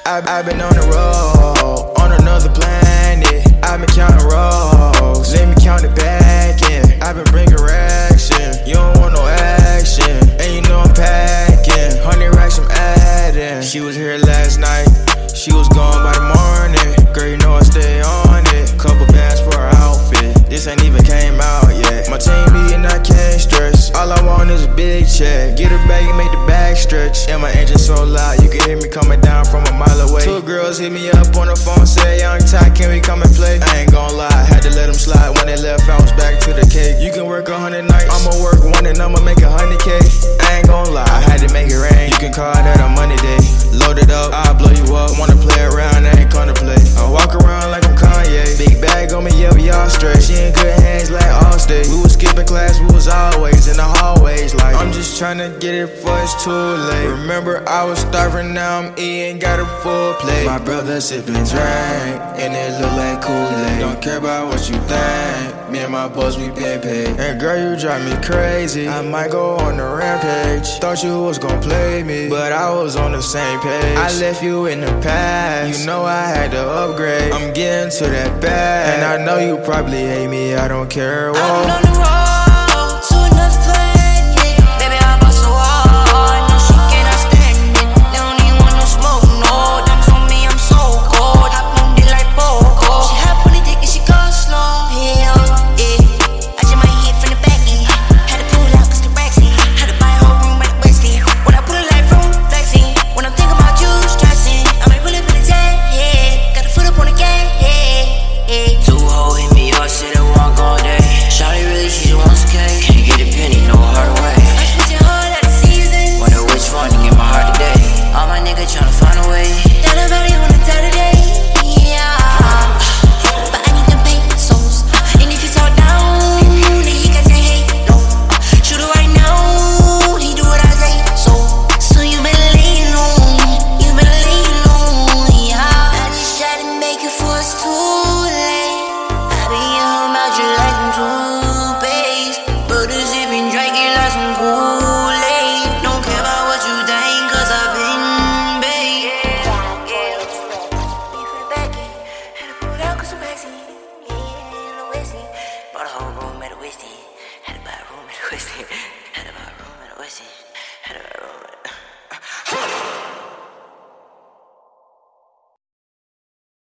I've been on the road, on another planet. I've been counting rows, let me count it back in. I've been bringing racks in, you don't want no action, and you know I'm packing. 100 racks I'm adding. She was here last night, she was gone by the morning. Girl, you know I stay on it. Couple bands for her outfit, this ain't even came out yet. My team eating, I can't stress. All I want is a big check. Get her bag and make the bag stretch. And my engine so loud, you can hear me coming down from a mile away. Two girls hit me up on the phone, say, Young Ty, can we come and play? I ain't gon' lie, had to let them slide. When they left, I was back to the cake. You can work 100 nights, I'ma work one and I'ma make 100K. I ain't gon' lie, I had to make it rain. You can call that a money day. Load it up, I'll blow you up. Wanna play around, I ain't gonna play. I walk around like I'm Kanye. Big bag on me, yeah, we all straight. She in good hands like Allstate. We was skipping class, we was always in the hallways. Like, I'm just tryna get it before it's too late. Remember, I was starving, now I'm eating, got a full plate. My brother sipping drink, and it look like Kool-Aid. Don't care about what you think, me and my boss, we been paid. And girl, you drive me crazy, I might go on a rampage. Thought you was gon' play me, but I was on the same page. I left you in the past, you know I had to upgrade. I'm getting to that bag, and I know you probably hate me, I don't care. Whoa. I've been on the road to another planet. Baby, I bust so hard, no she cannot stand it. They don't even want no smoke, no. Diamonds on me, I'm so cold. I bloomed it like Poco. She hop on the dick and she go slow. Hell yeah, I just might hit from the back end. Had to pull out 'cause the racks in. Had to buy a whole room at the West End. When I pull it like room flexing. When I'm thinking about you stressing, I might pull it for the tag, yeah. Got the foot up on the gas, yeah. Two hoes hit me up, said they walk all day. Shawty really, she just wants cake. Can't get a penny, no hard way. I switch it hard out of season. Wonder which one to get my heart today. All my niggas tryna find a way. Tell nobody on the day today, yeah. But I need them pesos. And if it's all down, then he can say hey, no. Shoot it right now, he do what I say, so you better lay low, yeah. I just try to make it for it's too late. I be in her mouth just like some toothpaste, but the sipping drinking like some Kool-Aid. Don't care about what you think, 'cause I've been baked. Bought a whole room at a West End. Had to buy a room at a West End. Had to buy a room at a West End. Had to buy a room.